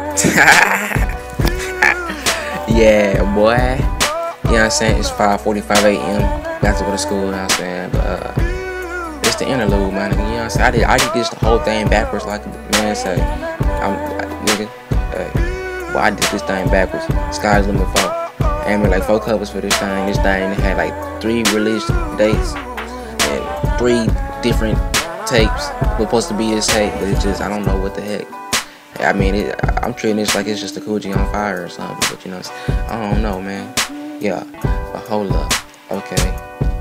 Yeah, boy. You know what I'm saying? It's 5:45 a.m. Got to go to school, you know what I'm saying? But it's the interlude, man. You know what I'm saying? I did this the whole thing backwards, like man say. Nigga, hey. Boy, I did this thing backwards. Sky's the limit 4. I made like 4 covers for this thing. This thing had like 3 release dates and 3 different tapes. It was supposed to be this tape, but it's just, I don't know what the heck. I mean, I'm treating this like it's just a Coogee on fire or something, but you know, I don't know, man. Yeah, but hold up, okay.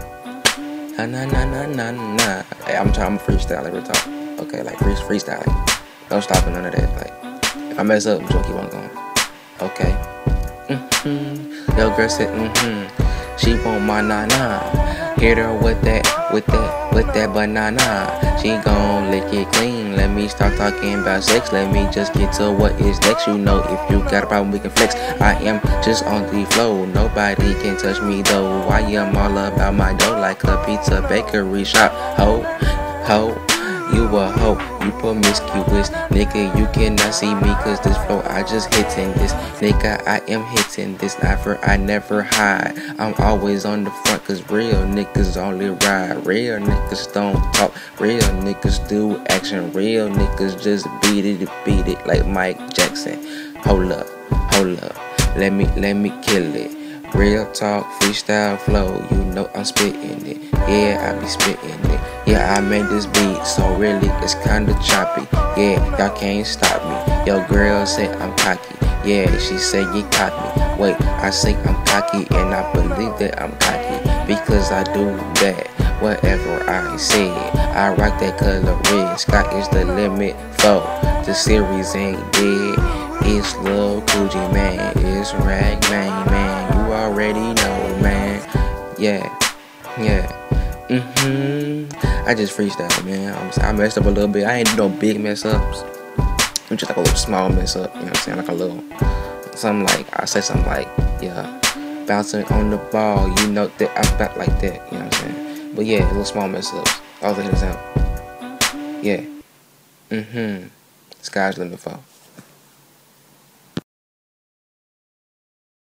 Nah. Hey, I'm trying to freestyle every time. Okay, like freestyling. Don't stop at none of that. Like, if I mess up, I'm just gonna keep on going. Okay. Yo, girl said, She want my nah. Hit her with that banana. She gon' lick it clean. Let me start talking about sex. Let me just get to what is next. You know, if you got a problem, we can flex. I am just on the flow. Nobody can touch me though. I am all about my dough like a pizza bakery shop. Ho. You a hoe, you promiscuous. Nigga, you cannot see me cause this flow I just hitting this. Nigga, I am hitting this. I never hide. I'm always on the front cause real niggas only ride. Real niggas don't talk. Real niggas do action. Real niggas just beat it like Mike Jackson. Hold up. Let me kill it. Real talk, freestyle flow, you know I'm spitting it. Yeah, I be spitting it. Yeah, I made this beat, so really it's kinda choppy. Yeah, y'all can't stop me. Yo, girl said I'm cocky. Yeah, she said you caught me. Wait, I say I'm cocky, and I believe that I'm cocky because I do that. Whatever I said, I rock that color red. Sky is the limit, for the series ain't dead. It's Lil Coogee, man. It's Rag man. You already know, man. Yeah. I just freestyle, man. I messed up a little bit. I ain't do no big mess ups. I'm just like a little small mess up. You know what I'm saying? Like a little something like I said something like bouncing on the ball. You know that I back like that. You know what I'm saying? But yeah, little small mess ups. All the hits out. Yeah. Sky's the limit 4.